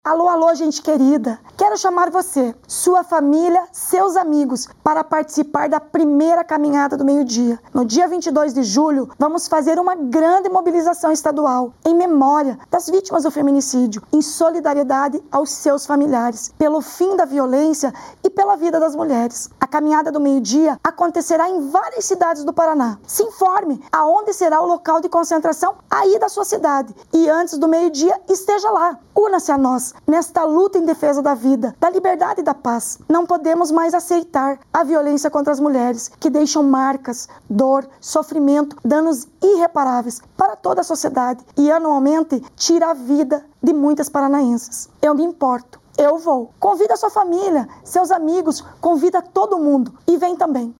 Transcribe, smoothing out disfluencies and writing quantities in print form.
Alô, alô, gente querida! Quero chamar você, sua família, seus amigos, para participar da primeira caminhada do meio-dia. No dia 22 de julho, vamos fazer uma grande mobilização estadual em memória das vítimas do feminicídio, em solidariedade aos seus familiares, pelo fim da violência e pela vida das mulheres. A caminhada do meio-dia acontecerá em várias cidades do Paraná. Se informe aonde será o local de concentração aí da sua cidade e antes do meio-dia esteja lá. Una-se a nós nesta luta em defesa da vida, da liberdade e da paz. Não podemos mais aceitar a violência contra as mulheres, que deixam marcas, dor, sofrimento, danos irreparáveis para toda a sociedade e anualmente tira a vida de muitas paranaenses. Eu me importo, eu vou. Convida a sua família, seus amigos, convida todo mundo e vem também.